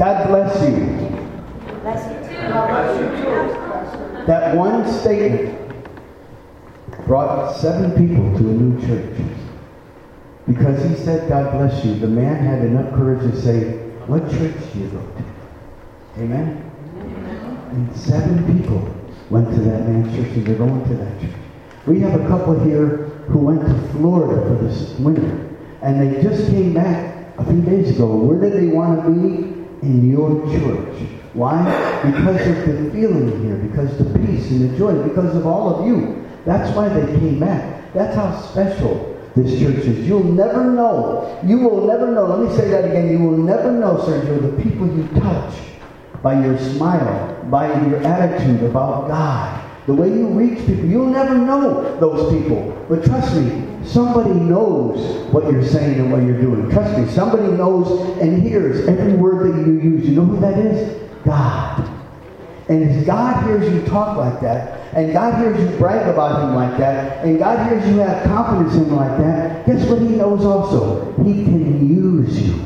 God bless you. Bless you too. That one statement brought 7 people to a new church. Because he said, God bless you, the man had enough courage to say, what church do you go to? Amen? And 7 people went to that man's church, and they're going to that church. We have a couple here who went to Florida for this winter, and they just came back a few days ago. Where did they want to be? In your church. Why? Because of the feeling here, because of the peace and the joy, because of all of you. That's why they came back. That's how special this church is. You'll never know. You will never know. Let me say that again. You will never know, Sergio, the people you touch by your smile, by your attitude about God, the way you reach people. You'll never know those people. But trust me, somebody knows what you're saying and what you're doing. Trust me, somebody knows and hears every word that you use. You know who that is? God. And as God hears you talk like that, and God hears you brag about Him like that, and God hears you have confidence in Him like that, guess what He knows also? He can use you.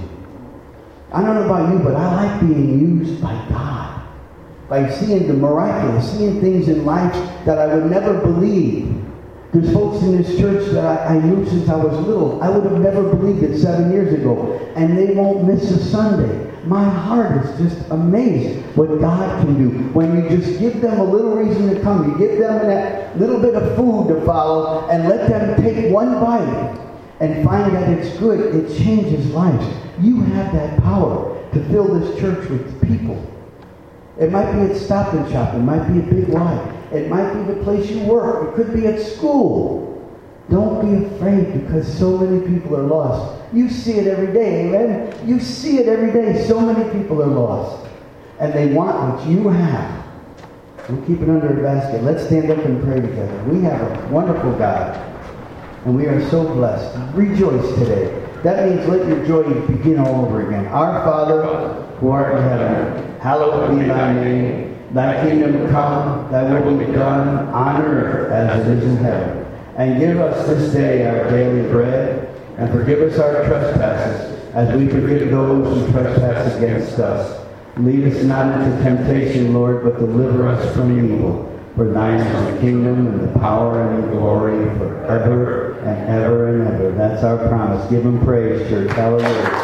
I don't know about you, but I like being used by God. By seeing the miraculous, seeing things in life that I would never believe. There's folks in this church that I knew since I was little. I would have never believed it 7 years ago. And they won't miss a Sunday. My heart is just amazed what God can do. When you just give them a little reason to come. You give them that little bit of food to follow and let them take one bite and find that it's good. It changes lives. You have that power to fill this church with people. It might be at Stop and Shop. It might be at Big Y. It might be the place you work. It could be at school. Don't be afraid because so many people are lost. You see it every day, amen? You see it every day. So many people are lost. And they want what you have. Don't keep it under a basket. Let's stand up and pray together. We have a wonderful God. And we are so blessed. Rejoice today. That means let your joy begin all over again. Our Father, who art in heaven, hallowed be thy name. Thy kingdom come, thy will be done on earth as it is in heaven. And give us this day our daily bread, and forgive us our trespasses, as we forgive those who trespass against us. Lead us not into temptation, Lord, but deliver us from evil. For thine is the kingdom, and the power, and the glory, forever and ever and ever. That's our promise. Give Him praise, church. Hallelujah.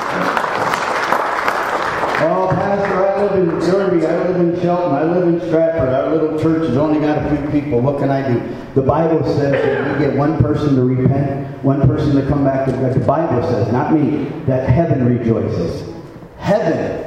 Oh, Pastor, I live in Derby, I live in Shelton, I live in Stratford. Our little church has only got a few people. What can I do? The Bible says that we get one person to repent, one person to come back to God. The Bible says, not me, that heaven rejoices. Heaven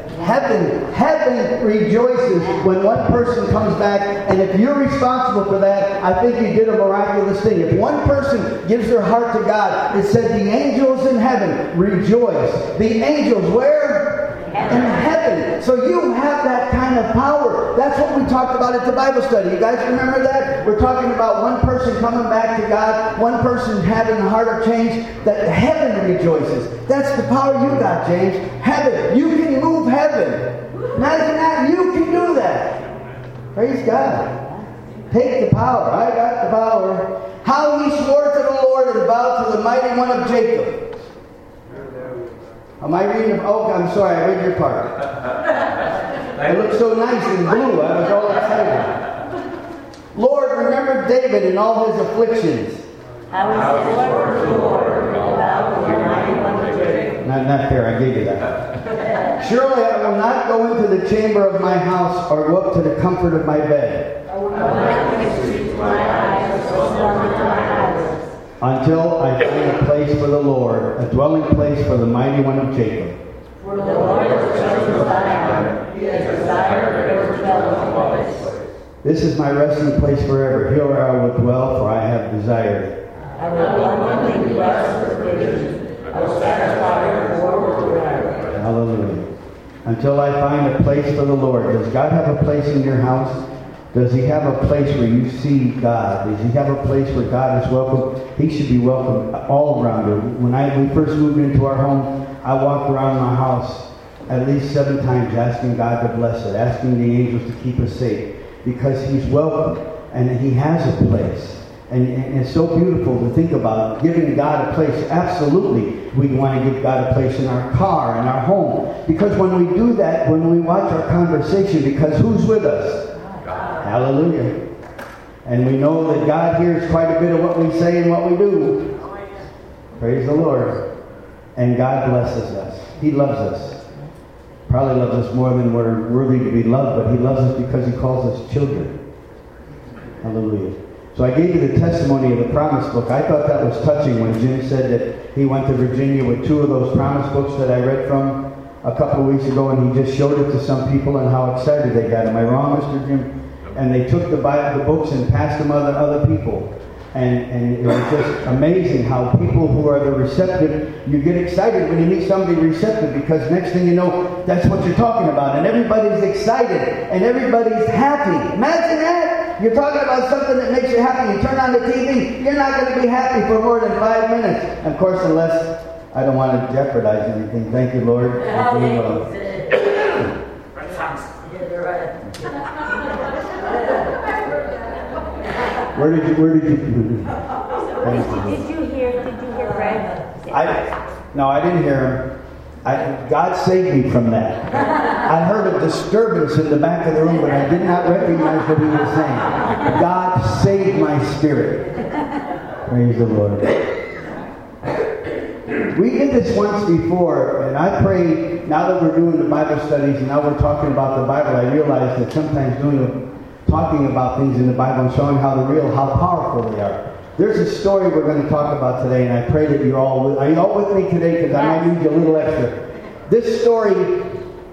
rejoices when one person comes back, and if you're responsible for that, I think you did a miraculous thing. If one person gives their heart to God, it said the angels in heaven rejoice. The angels, where? In heaven. So you have that kind of power. That's what we talked about at the Bible study. You guys remember that? We're talking about one person coming back to God, one person having a heart of change, that heaven rejoices. That's the power you got, James. Heaven. You can move heaven. Imagine that. You can do that. Praise God. Take the power. I got the power. How he swore to the Lord and vowed to the mighty one of Jacob. Am I reading? Oh, I'm sorry. I read your part. It looked so nice in blue. I was all excited. Lord, remember David and all his afflictions. How he swore to the Lord and vowed to the mighty one of Jacob. Not fair. I gave you that. Surely I will not go into the chamber of my house or go up to the comfort of my bed. I will not reach my eyes or slumber to my eyes. Until I find a place for the Lord, a dwelling place for the mighty one of Jacob. For the Lord has chosen Zion. He has desired for his dwelling place. This is my resting place forever. Here I will dwell, for I have desired it. I will abundantly bless her provision. I will satisfy her forward forever. Hallelujah. Until I find a place for the Lord. Does God have a place in your house? Does He have a place where you see God? Does He have a place where God is welcome? He should be welcome all around you. When we first moved into our home, I walked around my house at least 7 times asking God to bless it, asking the angels to keep us safe, because He's welcome and He has a place. And it's so beautiful to think about giving God a place. Absolutely, we want to give God a place in our car, in our home. Because when we do that, when we watch our conversation, because who's with us? God. Hallelujah. And we know that God hears quite a bit of what we say and what we do. Praise the Lord. And God blesses us. He loves us. Probably loves us more than we're worthy to be loved, but He loves us because He calls us children. Hallelujah. So I gave you the testimony of the promise book. I thought that was touching when Jim said that he went to Virginia with 2 of those promise books that I read from a couple of weeks ago, and he just showed it to some people and how excited they got. Am I wrong, Mr. Jim? And they took the books and passed them to other people. And it was just amazing how people who are the receptive, you get excited when you meet somebody receptive, because next thing you know, that's what you're talking about. And everybody's excited and everybody's happy. Imagine that. You're talking about something that makes you happy. You turn on the TV, you're not going to be happy for more than 5 minutes. And of course, unless I don't want to jeopardize anything. Thank you, Lord. Where did you Did you hear Fred? No, I didn't hear him. God saved me from that. I heard a disturbance in the back of the room, but I did not recognize what he was saying. God saved my spirit. Praise the Lord. We did this once before, and I pray, now that we're doing the Bible studies and now we're talking about the Bible, I realize that sometimes talking about things in the Bible and showing how powerful they are. There's a story we're going to talk about today, and I pray that are you all with me today? Because I might need you a little extra. This story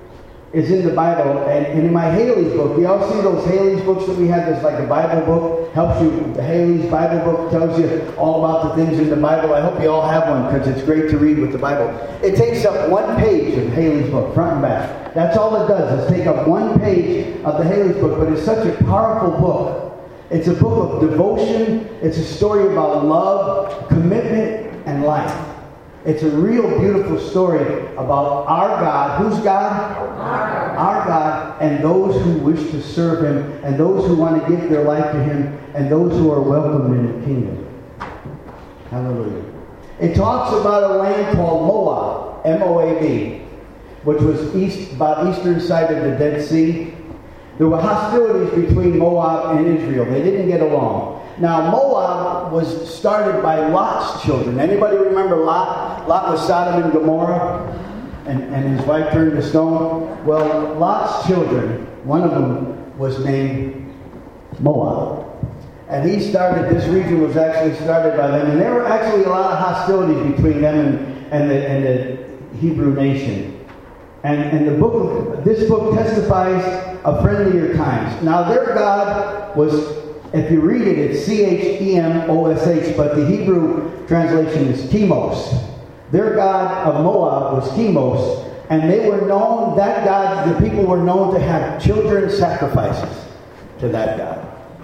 is in the Bible, and in my Haley's book, you all see those Haley's books that we have? There's like a Bible book, helps you. The Haley's Bible book tells you all about the things in the Bible. I hope you all have one, because it's great to read with the Bible. It takes up 1 page of Haley's book, front and back. That's all it does, is take up 1 page of the Haley's book, but it's such a powerful book. It's a book of devotion. It's a story about love, commitment, and life. It's a real beautiful story about our God. Who's God? Our God, and those who wish to serve Him, and those who want to give their life to Him, and those who are welcome in the kingdom. Hallelujah. It talks about a land called Moab, M-O-A-B, which was about eastern side of the Dead Sea. There were hostilities between Moab and Israel. They didn't get along. Now, Moab was started by Lot's children. Anybody remember Lot? Lot was Sodom and Gomorrah, and his wife turned to stone. Well, Lot's children, one of them was named Moab. And this region was actually started by them. And there were actually a lot of hostilities between them and the Hebrew nation. And this book testifies of friendlier times. Now their God was, if you read it, it's C-H-E-M-O-S-H, but the Hebrew translation is Chemos. Their God of Moab was Chemos, and they were known, that God, the people were known to have children sacrifices to that God.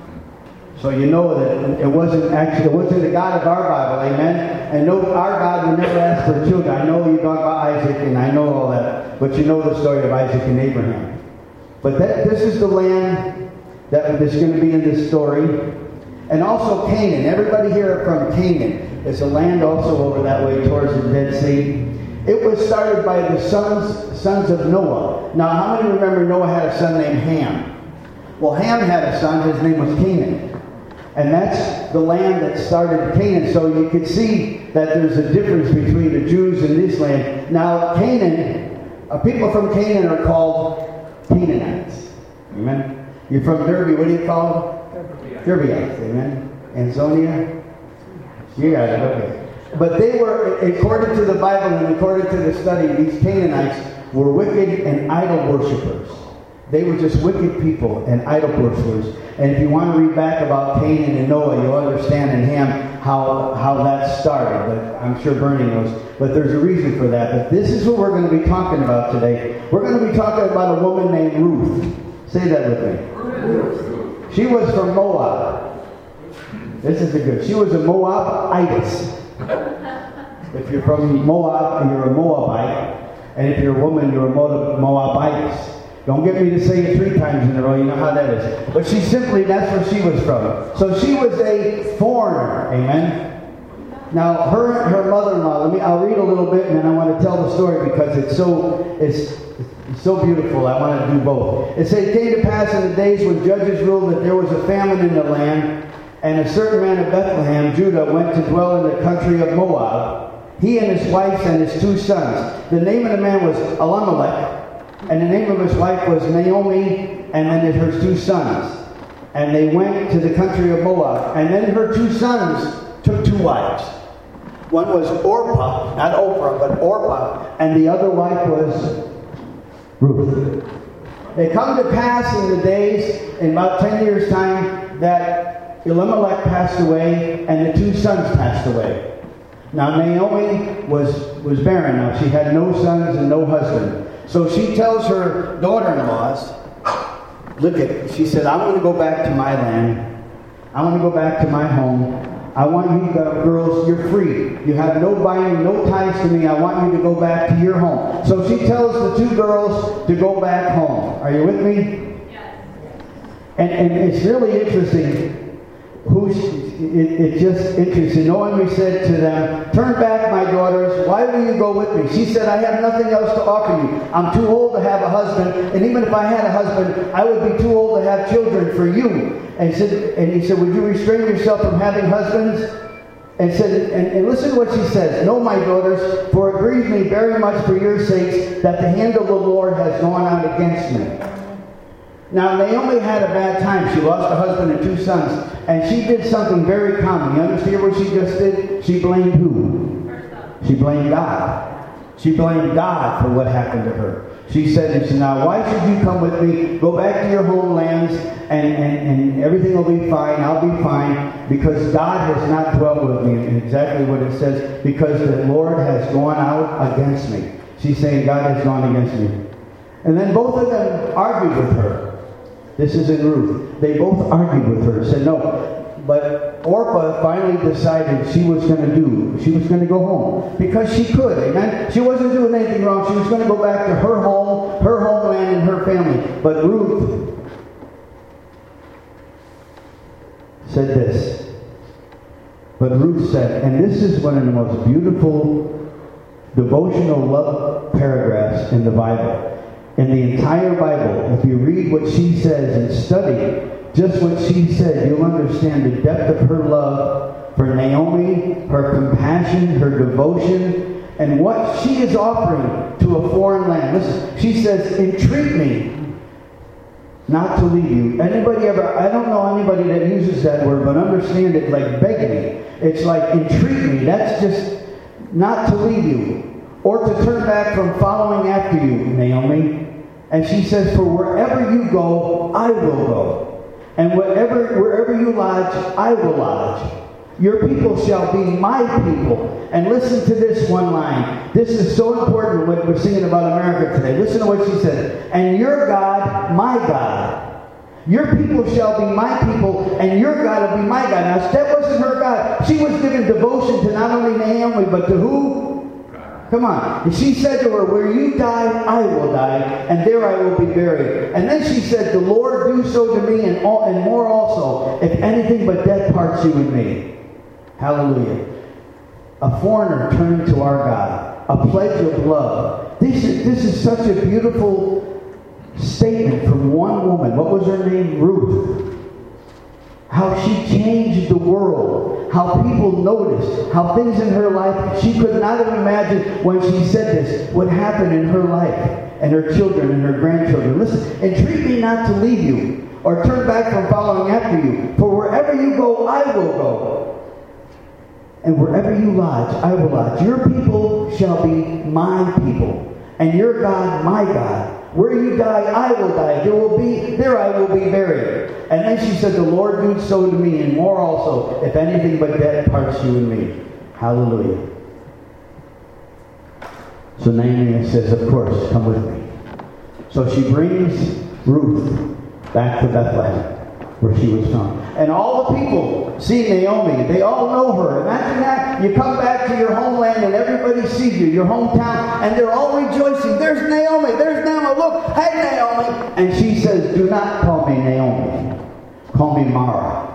So you know that it wasn't the God of our Bible, amen? And no, our God would never ask for children. I know you talk about Isaac, and I know all that, but you know the story of Isaac and Abraham. But this is the land that is going to be in this story. And also Canaan. Everybody here from Canaan. It's a land also over that way towards the Dead Sea. It was started by the sons of Noah. Now, how many remember Noah had a son named Ham? Well, Ham had a son. His name was Canaan. And that's the land that started Canaan. So you could see that there's a difference between the Jews and this land. Now, Canaan, people from Canaan are called Canaanites. Amen? You're from Derby. What do you call them? Derbyites. Amen? Ansonia? You got it. Okay. But they were, according to the Bible and according to the study, these Canaanites were wicked and idol worshippers. They were just wicked people and idol worshippers. And if you want to read back about Canaan and Noah, you'll understand in Ham how that started. But I'm sure Bernie knows. But there's a reason for that. But this is what we're going to be talking about today. We're going to be talking about a woman named Ruth. Say that with me. Ruth. She was from Moab. This is a good. She was a Moabitess. If you're from Moab, you're a Moabite. And if you're a woman, you're a Moabitess. Don't get me to say it 3 times in a row. You know how that is. But that's where she was from. So she was a foreigner. Amen. Now, her mother-in-law, I'll read a little bit and then I want to tell the story because it's so beautiful. I want to do both. It said, it came to pass in the days when judges ruled that there was a famine in the land, and a certain man of Bethlehem, Judah, went to dwell in the country of Moab, he and his wife and his 2 sons. The name of the man was Elimelech, and the name of his wife was Naomi, and then her 2 sons. And they went to the country of Moab. And then her 2 sons took 2 wives. One was Orpah, not Oprah, but Orpah, and the other wife was Ruth. It come to pass in the days, in about 10 years' time, that Elimelech passed away, and the 2 sons passed away. Now Naomi was barren now. She had no sons and no husband. So she tells her daughter-in-laws, look at it. She said, I want to go back to my land. I want to go back to my home. I want you girls, you're free. You have no binding, no ties to me. I want you to go back to your home. So she tells the 2 girls to go back home. Are you with me? Yes. And it's really interesting. It's just interesting. Naomi said to them, turn back, my daughters. Why will you go with me? She said, I have nothing else to offer you. I'm too old to have a husband. And even if I had a husband, I would be too old to have children for you. And he said, would you restrain yourself from having husbands? And said, and listen to what she says. No, my daughters, for it grieves me very much for your sakes that the hand of the Lord has gone out against me. Now, Naomi had a bad time. She lost a husband and 2 sons. And she did something very common. You understand what she just did? She blamed who? Herself. She blamed God. She blamed God for what happened to her. She said, now why should you come with me? Go back to your homelands and everything will be fine. I'll be fine because God has not dwelt with me. And exactly what it says, because the Lord has gone out against me. She's saying God has gone against me. And then both of them argued with her. This is in Ruth. They both argued with her. Said no. But Orpah finally decided she was going to go home. Because she could. Amen? She wasn't doing anything wrong. She was going to go back to her home, her homeland, and her family. But Ruth said this. But Ruth said, and this is one of the most beautiful devotional love paragraphs in the Bible. In the entire Bible, if you read what she says and study just what she said, you'll understand the depth of her love for Naomi, her compassion, her devotion, and what she is offering to a foreign land. Listen, she says, entreat me not to leave you. Anybody ever, I don't know anybody that uses that word, but understand it like beg me. It's like entreat me. That's just not to leave you. Or to turn back from following after you, Naomi. And she says, for wherever you go, I will go. And wherever you lodge, I will lodge. Your people shall be my people. And listen to this one line. This is so important when we're singing about America today. Listen to what she said. And your God, my God. Your people shall be my people, and your God will be my God. Now, that wasn't her God. She was giving devotion to not only Naomi, but to who? Come on. And she said to her, where you die, I will die, and there I will be buried. And then she said, the Lord do so to me and more also, if anything but death parts you and me. Hallelujah. A foreigner turning to our God. A pledge of love. This is such a beautiful statement from one woman. What was her name? Ruth. How she changed the world. How people noticed. How things in her life she could not have imagined when she said this would happen in her life. And her children and her grandchildren. Listen, entreat me not to leave you. Or turn back from following after you. For wherever you go, I will go. And wherever you lodge, I will lodge. Your people shall be my people. And your God, my God. Where you die, I will die. There I will be buried. And then she said, the Lord do so to me, and more also, if anything but death parts you and me. Hallelujah. So Naomi says, of course, come with me. So she brings Ruth back to Bethlehem, where she was from. And all the people see Naomi. They all know her. Imagine that. You come back to your homeland and everybody sees you, your hometown, and they're all rejoicing. There's Naomi. There's Naomi. Look, hey, Naomi. And she says, do not call me Naomi. Call me Mara.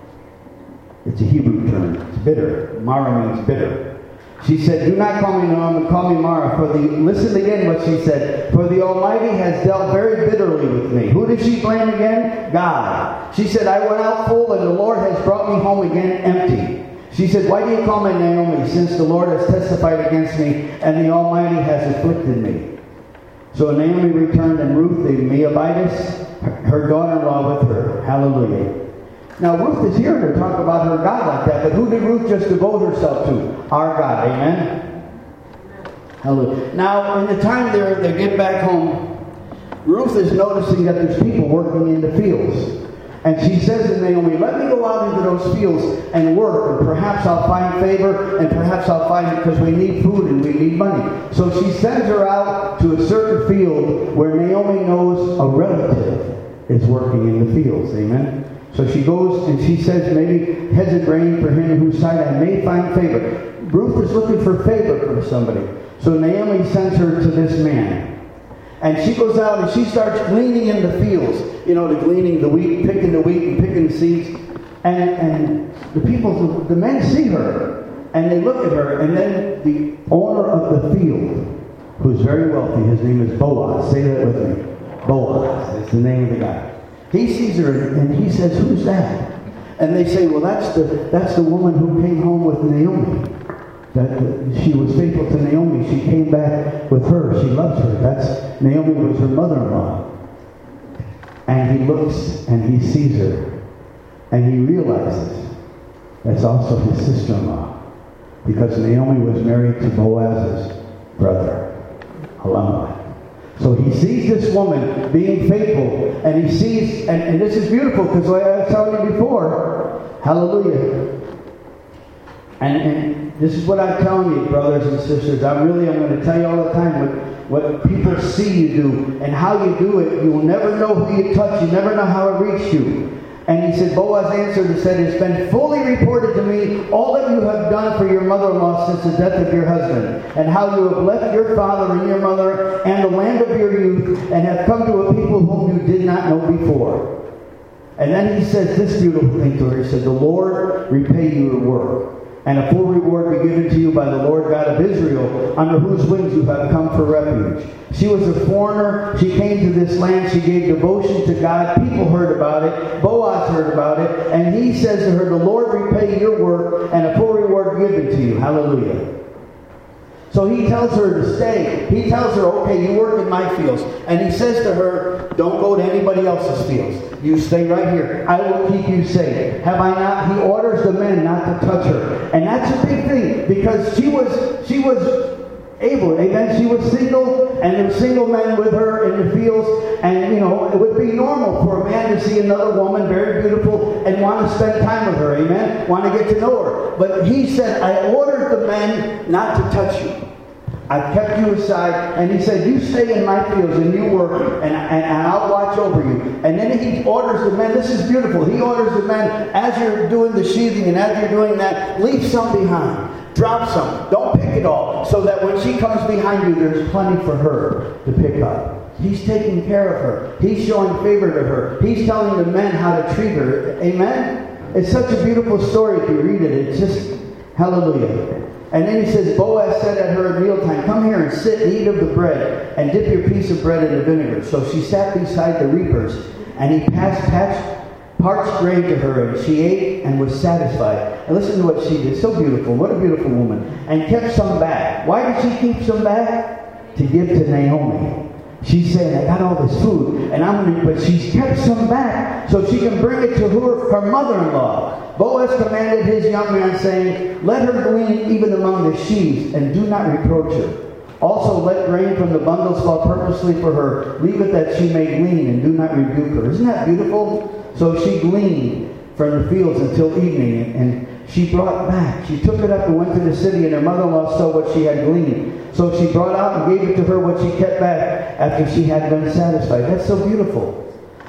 It's a Hebrew term. It's bitter. Mara means bitter. She said, do not call me Naomi, call me Mara. Listen again what she said. For the Almighty has dealt very bitterly with me. Who did she blame again? God. She said, I went out full and the Lord has brought me home again empty. She said, why do you call me Naomi, since the Lord has testified against me and the Almighty has afflicted me? So Naomi returned, and Ruth the Moabitess, her daughter-in-law, with her. Hallelujah. Now, Ruth is here to talk about her God like that, but who did Ruth just devote herself to? Our God. Amen? Hallelujah. Now, in the time they get back home, Ruth is noticing that there's people working in the fields. And she says to Naomi, let me go out into those fields and work, and perhaps I'll find favor, and perhaps I'll find it because we need food and we need money. So she sends her out to a certain field where Naomi knows a relative is working in the fields. Amen? So she goes and she says, maybe heads of grain for him in whose sight I may find favor. Ruth is looking for favor from somebody. So Naomi sends her to this man. And she goes out and she starts gleaning in the fields. You know, gleaning the wheat, picking the wheat and picking the seeds. And the people, the men see her. And they look at her. And then the owner of the field, who's very wealthy, his name is Boaz. Say that with me. Boaz is the name of the guy. He sees her and he says, who's that? And they say, well, that's the woman who came home with Naomi. That she was faithful to Naomi. She came back with her. She loves her. Naomi was her mother-in-law. And he looks and he sees her. And he realizes that's also his sister-in-law. Because Naomi was married to Boaz's brother, Elimelech. So he sees this woman being faithful, and he sees, and this is beautiful, because like I was telling you before, hallelujah. And this is what I'm telling you, brothers and sisters. I'm going to tell you all the time what people see you do, and how you do it. You will never know who you touch. You never know how it reached you. And he said, Boaz answered and said, it's been fully reported to me all that you have done for your mother-in-law since the death of your husband, and how you have left your father and your mother and the land of your youth, and have come to a people whom you did not know before. And then he says this beautiful thing to her. He said, the Lord repay you your work, and a full reward be given to you by the Lord God of Israel, under whose wings you have come for refuge. She was a foreigner. She came to this land. She gave devotion to God. People heard about it. Boaz heard about it. And he says to her, the Lord repay your work, and a full reward given to you. Hallelujah. So he tells her to stay. He tells her, okay, you work in my fields. And he says to her, don't go to anybody else's fields. You stay right here. I will keep you safe. Have I not? He orders the men not to touch her. And that's a big thing, because she was able. Amen. She was single, and there were single men with her in the fields. And, you know, it would be normal for a man to see another woman, very beautiful, and want to spend time with her. Amen. Want to get to know her. But he said, I ordered the men not to touch you. I've kept you aside. And he said, you stay in my fields and you work, and I'll watch over you. And then he orders the men. This is beautiful. He orders the men, as you're doing the sheathing and as you're doing that, leave some behind. Drop some. Don't pick it all. So that when she comes behind you, there's plenty for her to pick up. He's taking care of her. He's showing favor to her. He's telling the men how to treat her. Amen? It's such a beautiful story if you read it. It's just, hallelujah. And then he says, Boaz said at her at mealtime, come here and sit and eat of the bread, and dip your piece of bread in the vinegar. So she sat beside the reapers, and he passed parched grain to her, and she ate and was satisfied. And listen to what she did. So beautiful. What a beautiful woman. And kept some back. Why did she keep some back? To give to Naomi. She's saying, I got all this food, and but she's kept some back so she can bring it to her mother-in-law. Boaz commanded his young man, saying, let her glean even among the sheaves, and do not reproach her. Also let grain from the bundles fall purposely for her. Leave it that she may glean, and do not rebuke her. Isn't that beautiful? So she gleaned from the fields until evening, and she brought back. She took it up and went to the city, and her mother-in-law saw what she had gleaned. So she brought out and gave it to her what she kept back after she had been satisfied. That's so beautiful.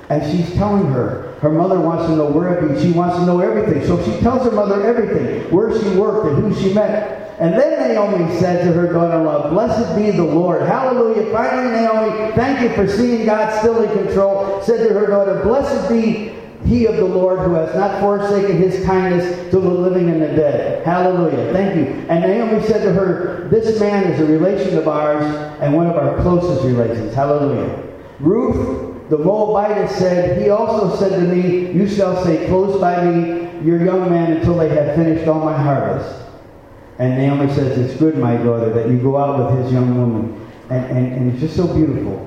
And she's telling her. Her mother wants to know where she wants to know everything. So she tells her mother everything, where she worked and who she met. And then Naomi said to her daughter-in-law, "Blessed be the Lord." Hallelujah. Finally, Naomi, thank you for seeing God still in control, said to her daughter, "Blessed be he of the Lord who has not forsaken his kindness to the living and the dead." Hallelujah. Thank you. And Naomi said to her, "This man is a relation of ours and one of our closest relations." Hallelujah. Ruth, the Moabitess, said, "He also said to me, you shall stay close by me, your young man, until they have finished all my harvest." And Naomi says, "It's good, my daughter, that you go out with his young woman." And it's just so beautiful.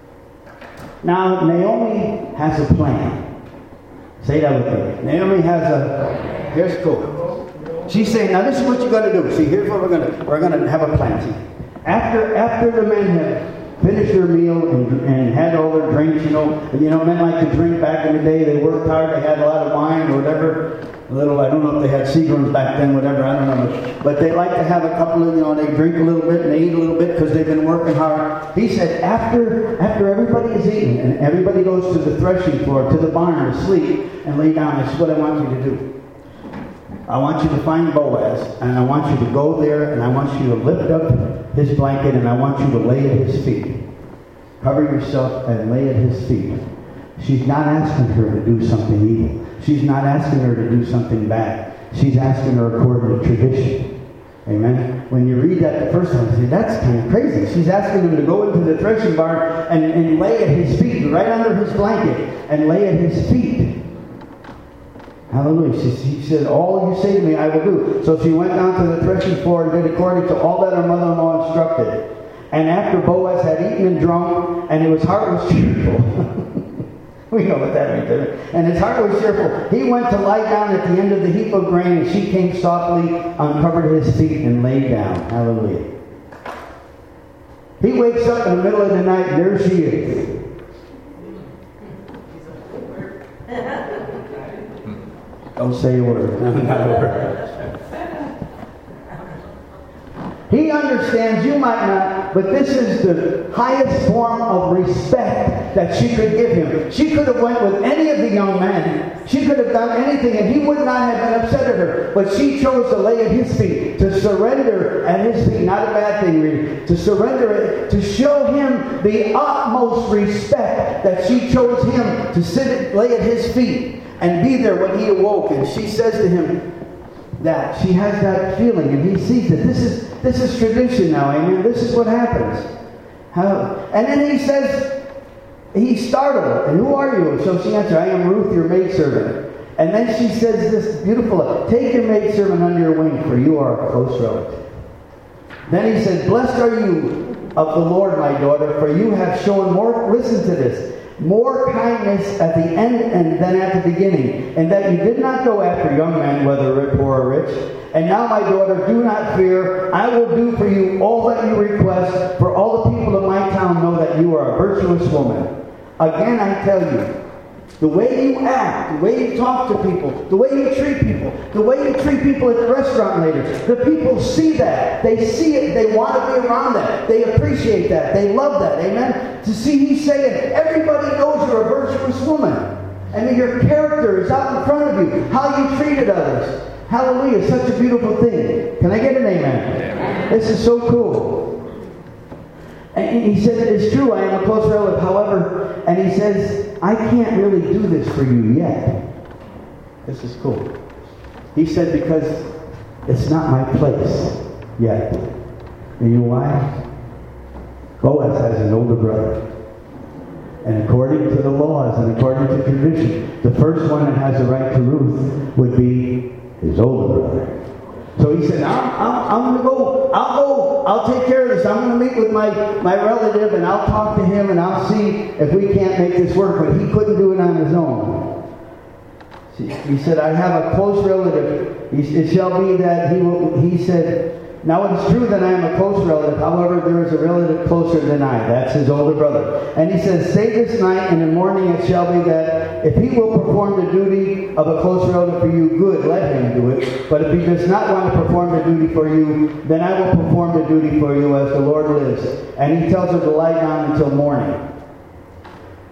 Now, Naomi has a plan. Say that with me. Naomi has here's cool. She's saying, now this is what you're going to do. See, here's what we're going to have a plan. See, after the men have finished their meal and had all their drinks, men like to drink back in the day. They worked hard. They had a lot of wine or whatever. I don't know if they had Seagrams back then, whatever, I don't know. But they like to have a couple of, they drink a little bit and they eat a little bit because they've been working hard. He said, after everybody is eaten and everybody goes to the threshing floor, to the barn to sleep and lay down, this is what I want you to do. I want you to find Boaz, and I want you to go there, and I want you to lift up his blanket, and I want you to lay at his feet. Cover yourself and lay at his feet. She's not asking her to do something evil. She's not asking her to do something bad. She's asking her according to tradition. Amen? When you read that the first time, you say, that's kind of crazy. She's asking him to go into the threshing barn and lay at his feet, right under his blanket, and lay at his feet. Hallelujah. She said, all you say to me, I will do. So she went down to the threshing floor and did according to all that her mother-in-law instructed. And after Boaz had eaten and drunk, and his heart was cheerful. We know what that means, doesn't it? And his heart was cheerful. He went to lie down at the end of the heap of grain, and she came softly, uncovered his feet, and lay down. Hallelujah. He wakes up in the middle of the night, and there she is. Don't say a word. Not a word. He understands, you might not, but this is the highest form of respect that she could give him. She could have went with any of the young men. She could have done anything, and he would not have been upset at her. But she chose to lay at his feet, to surrender at his feet. Not a bad thing, really. To surrender it, to show him the utmost respect that she chose him to lay at his feet and be there when he awoke. And she says to him that she has that feeling, and he sees it. This is tradition now, amen. This is what happens. And then he says, he's startled. And who are you? So she answered, I am Ruth, your maidservant. And then she says this beautiful, take your maidservant under your wing, for you are a close relative. Then he said, blessed are you of the Lord, my daughter, for you have shown more, listen to this, more kindness at the end than at the beginning, and that you did not go after young men, whether poor or rich. And now, my daughter, do not fear. I will do for you all that you request, for all the people of my town know that you are a virtuous woman. Again, I tell you, the way you act, the way you talk to people, the way you treat people, the way you treat people at the restaurant later, the people see that. They see it. They want to be around that. They appreciate that. They love that. Amen? To see, he's saying, everybody knows you're a virtuous woman. I mean, your character is out in front of you. How you treated others. Hallelujah. Such a beautiful thing. Can I get an amen? Amen. This is so cool. And he said, it's true, I am a close relative. However, and he says, I can't really do this for you yet. This is cool. He said, because it's not my place yet. And you know why? Boaz has an older brother. And according to the laws and according to tradition, the first one that has the right to Ruth would be his older brother. So he said, I'm going to go. I'll take care of this. I'm going to meet with my relative, and I'll talk to him, and I'll see if we can't make this work. But he couldn't do it on his own. He said, I have a close relative. It shall be that he said, now it is true that I am a close relative. However, there is a relative closer than I. That's his older brother. And he says, stay this night, and in the morning it shall be that if he will perform the duty of a close relative for you, good, let him do it. But if he does not want to perform the duty for you, then I will perform the duty for you as the Lord lives. And he tells her to lie down until morning.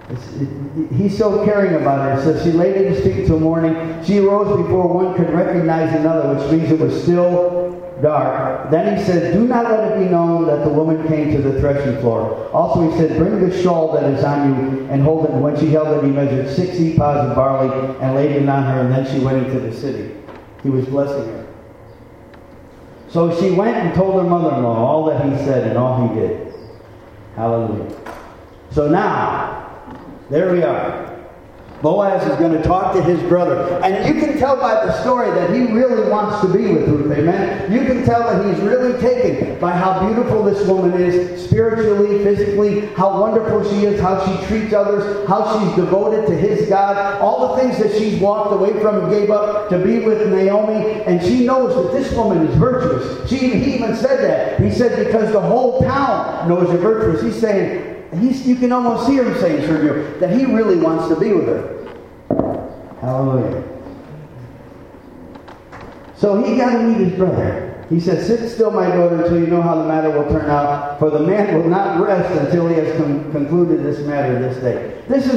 He's so caring about her. So she laid at his feet till morning. She arose before one could recognize another, which means it was still dark. Then he said, do not let it be known that the woman came to the threshing floor. Also he said, bring the shawl that is on you and hold it. And when she held it, he measured 6 ephahs of barley and laid it on her. And then she went into the city. He was blessing her. So she went and told her mother-in-law all that he said and all he did. Hallelujah. So now, there we are. Boaz is going to talk to his brother. And you can tell by the story that he really wants to be with Ruth. Amen? You can tell that he's really taken by how beautiful this woman is, spiritually, physically, how wonderful she is, how she treats others, how she's devoted to his God, all the things that she's walked away from and gave up to be with Naomi. And she knows that this woman is virtuous. He even said that. He said, because the whole town knows you're virtuous. He's saying, you can almost see him saying, Sergio, that he really wants to be with her. Hallelujah. So he got to meet his brother. He said, sit still, my daughter, until you know how the matter will turn out. For the man will not rest until he has concluded this matter this day. This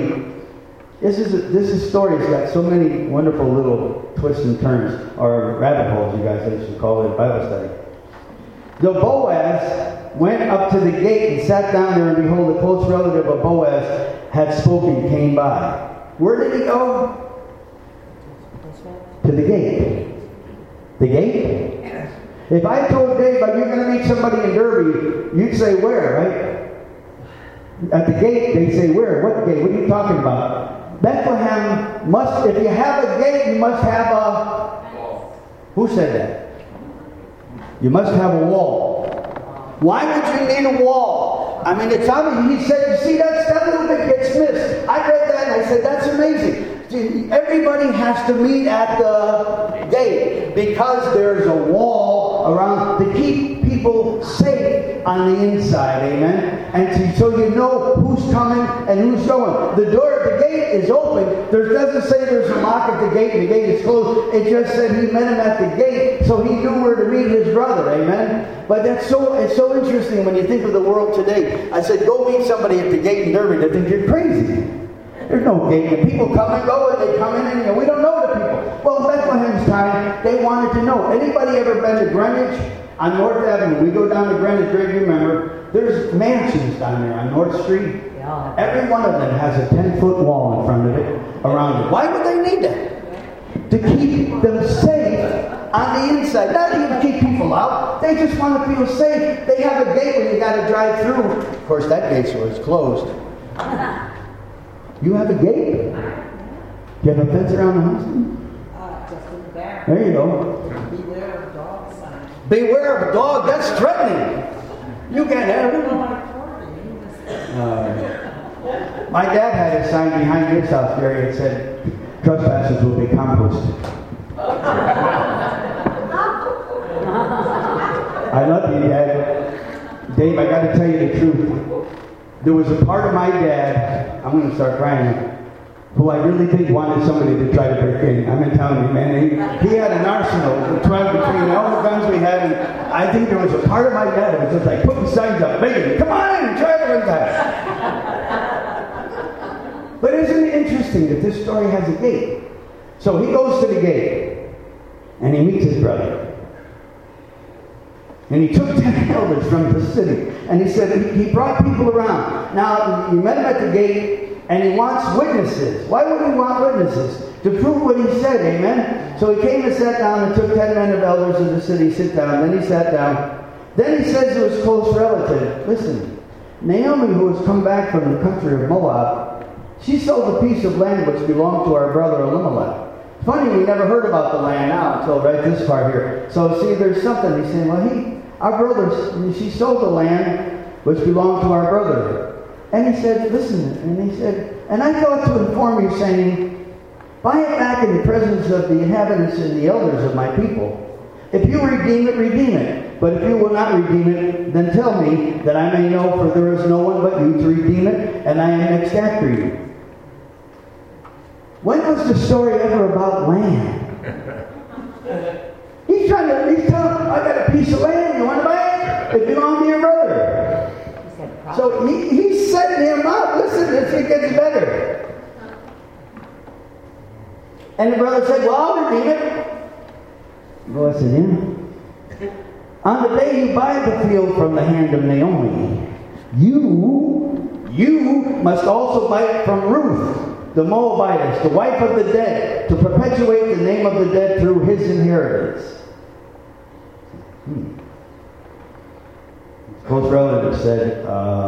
story has got so many wonderful little twists and turns, or rabbit holes, you guys should call it, Bible study. The Boaz went up to the gate and sat down there, and behold, a close relative of Boaz had spoken, came by. Where did he go? To the gate. The gate? Yes. If I told Dave, you're going to meet somebody in Derby, you'd say where, right? At the gate, they'd say where? What gate? What are you talking about? Bethlehem must, if you have a gate, you must have a... Who said that? You must have a wall. Why would you need a wall? I mean, it's obvious. He said, you see, that little bit gets missed. I read that and I said, that's amazing. Everybody has to meet at the gate because there's a wall around to keep people safe on the inside. Amen? And so you know who's coming and who's going. The door at the gate is open. There doesn't say there's a lock at the gate and the gate is closed. It just said he met him at the gate, so he knew where to meet his brother. Amen? But it's so interesting when you think of the world today. I said, go meet somebody at the gate in Derby. They think you're crazy. There's no gate. And people come and go, and they come in, and we don't know the people. Well, in Bethlehem's time, they wanted to know. Anybody ever been to Greenwich? On North Avenue, we go down to Greenwich, Greg, you remember, there's mansions down there on North Street. Yeah. Every one of them has a 10-foot wall in front of it, around it. Why would they need that? To keep them safe on the inside. Not even to keep people out. They just want to feel safe. They have a gate when you got to drive through. Of course, that gate was closed. You have a gate? Do you have a fence around the house? Just in the back. There you go. Beware of dog sign. Beware of a dog. That's threatening. You can't have it. My dad had a sign behind his house, Gary. It said, trespassers will be composted. I love you, Dad. Dave, I got to tell you the truth. There was a part of my dad, I'm going to start crying now, who I really think wanted somebody to try to break in. I'm telling you, man, he had an arsenal between all the guns we had, and I think there was a part of my dad that was just like putting signs up, begging, come on in, try to break that. But isn't it interesting that this story has a gate? So he goes to the gate, and he meets his brother. And he took 10 elders from the city. And he said, he brought people around. Now, he met him at the gate, and he wants witnesses. Why would he want witnesses? To prove what he said, amen? So he came and sat down and took 10 men of elders of the city, sit down. Then he sat down. Then he says to his close relative, listen, Naomi, who has come back from the country of Moab, she sold a piece of land which belonged to our brother Elimelech. Funny, we never heard about the land now until right this far here. So see, there's something. He's saying, well, our brother, she sold the land which belonged to our brother. And he said, listen, and he said, and I thought to inform you, saying, buy it back in the presence of the inhabitants and the elders of my people. If you redeem it, redeem it. But if you will not redeem it, then tell me, that I may know, for there is no one but you to redeem it, and I am next after you. When was the story ever about land? He's telling him, I got a piece of land, you want to buy it? It belonged to your brother. So he said setting him up. Listen, it gets better. And the brother said, well, I'll redeem it. The boy said, yeah. On the day you buy the field from the hand of Naomi, you must also buy it from Ruth, the Moabitess, the wife of the dead, to perpetuate the name of the dead through his inheritance. Close relative said,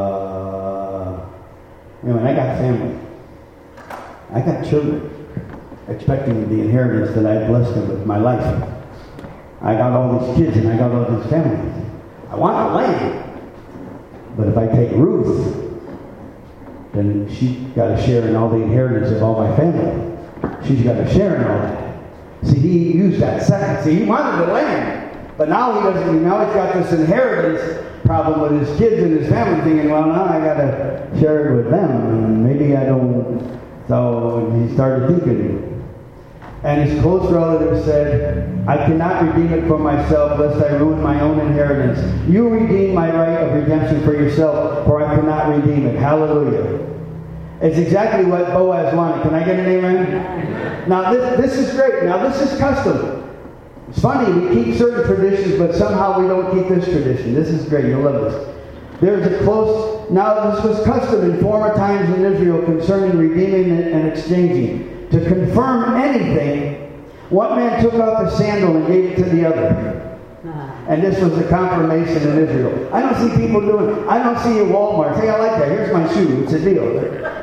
I got family. I got children expecting the inheritance that I blessed them with my life. I got all these kids and I got all these families. I want the land. But if I take Ruth, then she's got to share in all the inheritance of all my family. She's got to share in all that. See, he used that second. See, he wanted the land. But now he doesn't. Now he's got this inheritance problem with his kids and his family, thinking, well, now I got to share it with them. And maybe I don't. So he started thinking. And his close relative said, I cannot redeem it for myself, lest I ruin my own inheritance. You redeem my right of redemption for yourself, for I cannot redeem it. Hallelujah. It's exactly what Boaz wanted. Can I get an amen? Now, this is great. Now, this is custom. It's funny, we keep certain traditions, but somehow we don't keep this tradition. This is great. You'll love this. There's a close... Now, this was custom in former times in Israel concerning redeeming and exchanging. To confirm anything, one man took off a sandal and gave it to the other. And this was the confirmation in Israel. I don't see people doing it. I don't see a Walmart. Hey, I like that. Here's my shoe. It's a deal.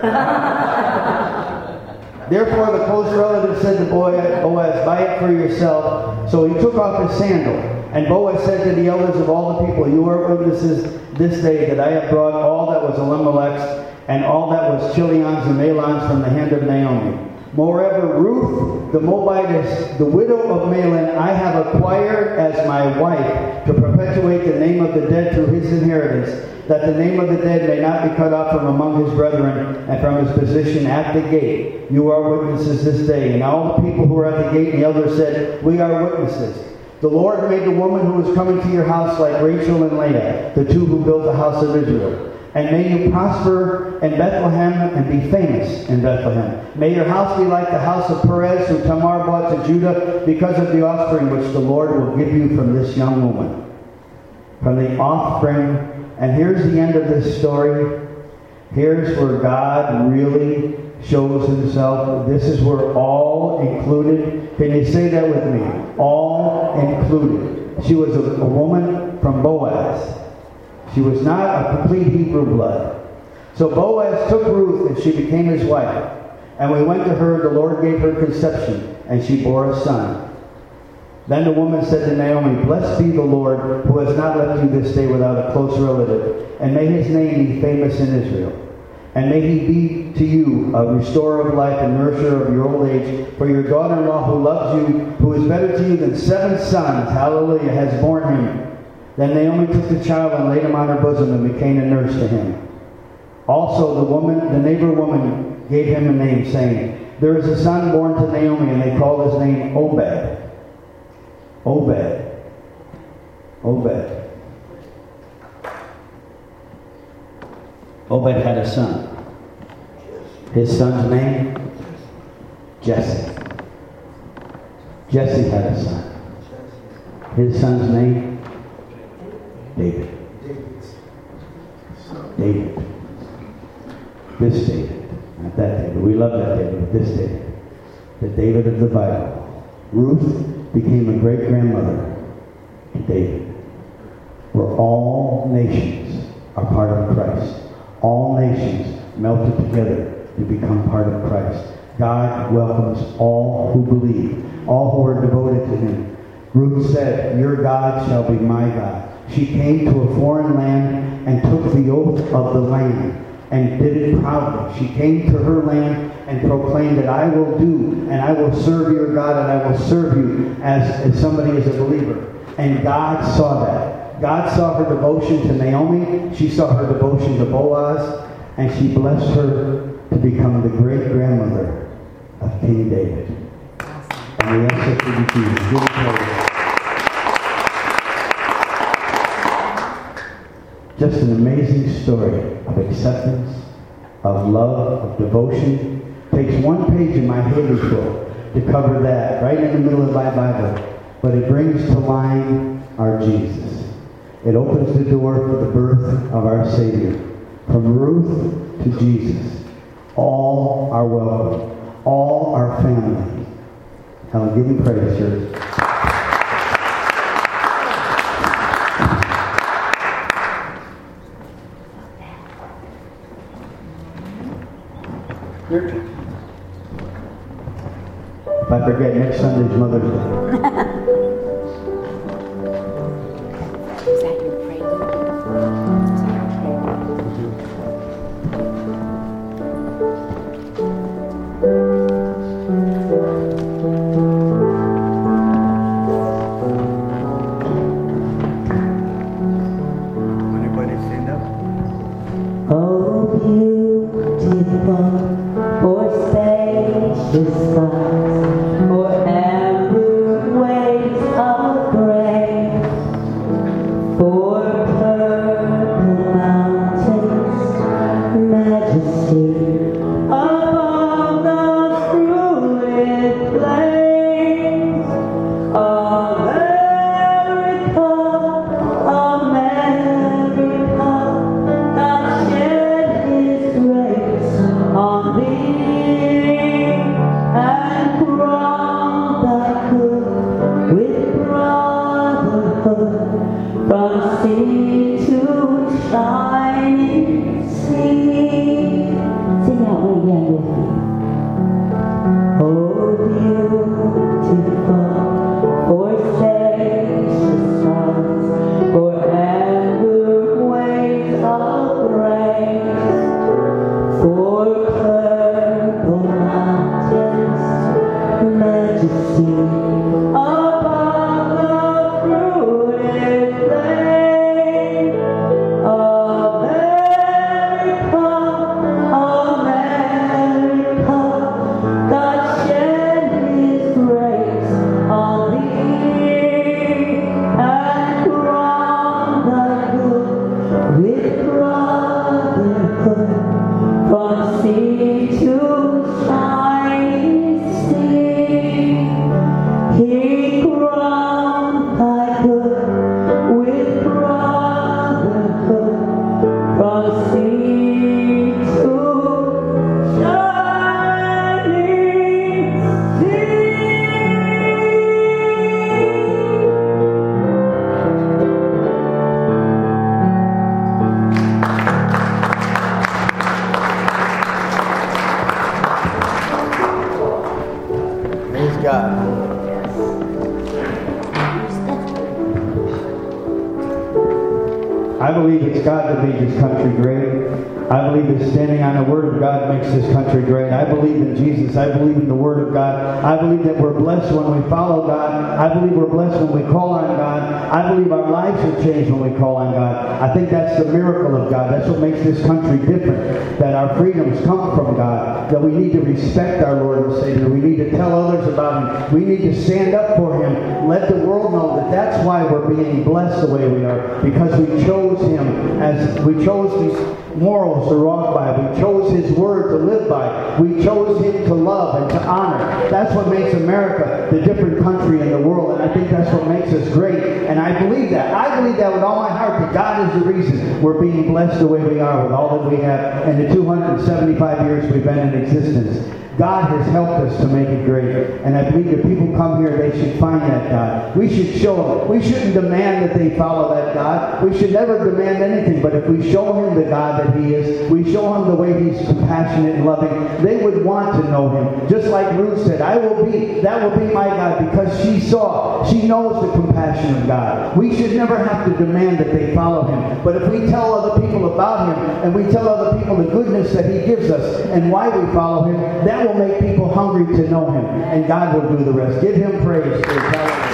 Therefore, the close relative said to Boaz, buy it for yourself. So he took off his sandal. And Boaz said to the elders of all the people, you are witnesses this day that I have brought all that was Elimelech's and all that was Chilion's and Mahlon's from the hand of Naomi. Moreover, Ruth, the Moabitess, the widow of Mahlon, I have acquired as my wife to perpetuate the name of the dead through his inheritance, that the name of the dead may not be cut off from among his brethren and from his position at the gate. You are witnesses this day. And all the people who were at the gate and the elders said, we are witnesses. The Lord made the woman who was coming to your house like Rachel and Leah, the two who built the house of Israel. And may you prosper in Bethlehem and be famous in Bethlehem. May your house be like the house of Perez, who Tamar brought to Judah, because of the offspring which the Lord will give you from this young woman. From the offspring. And here's the end of this story. Here's where God really shows himself. This is where all included. Can you say that with me? All included. She was a woman from Boaz. She was not a complete Hebrew blood. So Boaz took Ruth, and she became his wife. And we went to her, the Lord gave her conception, and she bore a son. Then the woman said to Naomi, blessed be the Lord, who has not left you this day without a close relative, and may his name be famous in Israel. And may he be to you a restorer of life and nourisher of your old age. For your daughter-in-law who loves you, who is better to you than 7 sons, hallelujah, has borne him. Then Naomi took the child and laid him on her bosom and became a nurse to him. Also the neighbor woman, gave him a name, saying, there is a son born to Naomi, and they called his name Obed. Obed. Obed had a son. His son's name? Jesse. Jesse had a son. His son's name? David. David. This David. Not that David. We love that David, but this David. The David of the Bible. Ruth became a great-grandmother to David. Where all nations are part of Christ. All nations melted together to become part of Christ. God welcomes all who believe, all who are devoted to him. Ruth said, your God shall be my God. She came to a foreign land and took the oath of the land and did it proudly. She came to her land and proclaimed that I will do and I will serve your God and I will serve you as somebody is a believer. And God saw that. God saw her devotion to Naomi. She saw her devotion to Boaz. And she blessed her to become the great-grandmother of King David. And we ask that you be pleased. Give praise. Just an amazing story of acceptance of love, of devotion. Takes one page in my Haley book to cover that, right in the middle of my Bible. But it brings to line our Jesus. It opens the door for the birth of our Savior. From Ruth to Jesus. All are welcome. All are family. Helen, give me praise, church. If I forget, next Sunday's Mother's Day. Is that your prelude? Is that your Anybody stand up? Oh, beautiful, for spacious skies, for amber waves of grace, for purple mountains, majesty above the fruited plains. America, America, God shed His grace on thee, and crowned thy good with brotherhood from sea to shining sea. Sing that one again with me. Oh, beautiful, for spacious skies, for amber waves of grace, for purple mountains, majesty above the fruited plain. America, America, God shed His grace on thee, and crowned thy good with brotherhood from sea to shining sea. He crowned thy good with brotherhood from sea to shining sea. Praise God. I believe it's God that made this country great. I believe that standing on the Word of God makes this country great. I believe in Jesus. I believe in the Word of God. I believe that we're blessed when we follow God. I believe we're blessed when we call on God. I believe our lives are changed when we call on God. I think that's the miracle of God. That's what makes this country different. That our freedoms come from God. That we need to respect our Lord and Savior. We need to tell others about Him. We need to stand up for Him. Let the world know that that's why we're being blessed the way we are. Because we chose Him. As we chose these morals to walk by. We chose His Word to live by. We chose Him to love and to honor. That's what makes America the different country in the world, and I think that's what makes us great. And I believe that. I believe that with all my heart, that God is the reason we're being blessed the way we are with all that we have in the 275 years we've been in existence. God has helped us to make it great. And I believe if people come here, they should find that God. We should show them. We shouldn't demand that they follow that God. We should never demand anything. But if we show Him the God that He is, we show Him the way He's compassionate and loving, they would want to know Him. Just like Ruth said, that will be my God, because she knows the compassion of God. We should never have to demand that they follow Him. But if we tell other people about Him, and we tell other people the goodness that He gives us, and why we follow Him, that will make people hungry to know Him, and God will do the rest. Give Him praise for His power.